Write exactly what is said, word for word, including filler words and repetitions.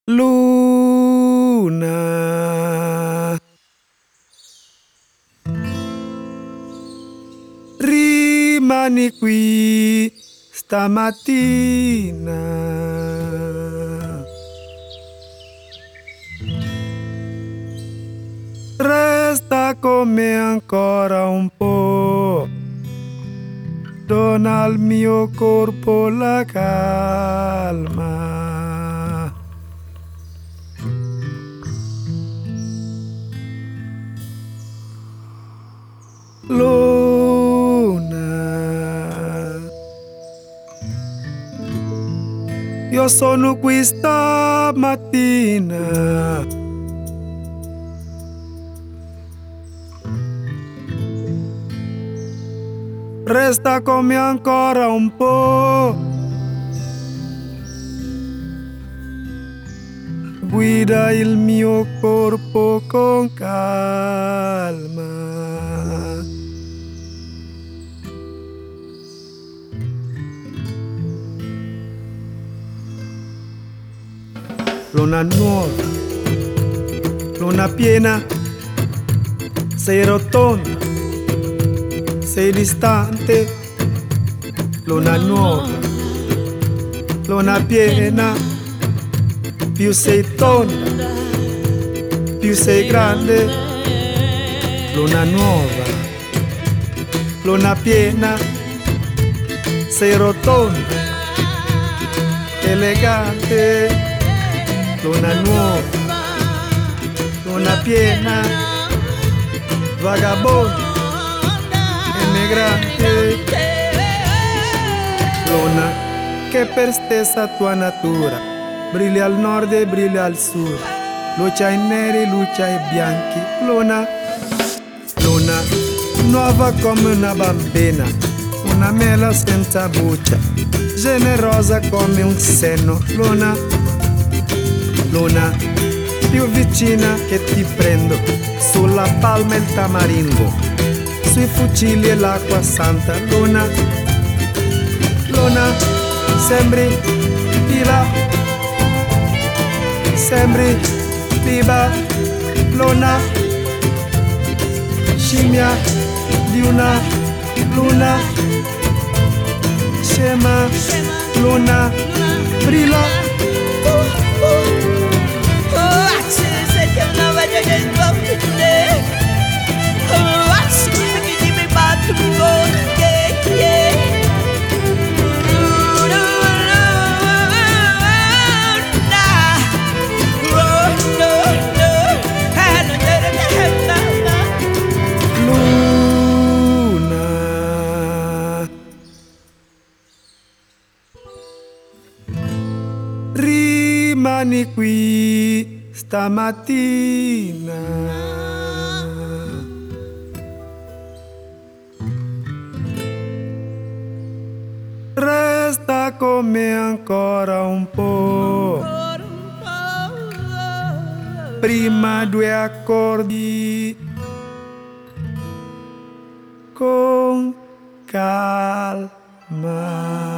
Luna, rimani qui stamattina. Resta con me ancora un po', dona al mio corpo la calma. Luna, io sono qui stamattina. Resta con me ancora un po', guida il mio corpo con calma. Luna nuova, luna piena, sei rotonda, sei distante. Luna nuova, luna piena, più sei tonda, più sei grande. Luna nuova, luna piena, sei rotonda, elegante. Luna nuova, luna piena, vagabonda, emigrante. Luna che per stessa tua natura brilla al nord e brilla al sud, luce ai neri, luce ai bianchi. Luna, luna nuova come una bambina, una mela senza buccia, generosa come un seno. Luna, luna più vicina che ti prendo, sulla palma il tamarindo, sui fucili e l'acqua santa. Luna, luna, sembri viva, sembri viva. Luna, scimmia di una luna, scema. Luna, brilla. Rimani qui stamattina. Resta con me ancora un po', prima due accordi con calma.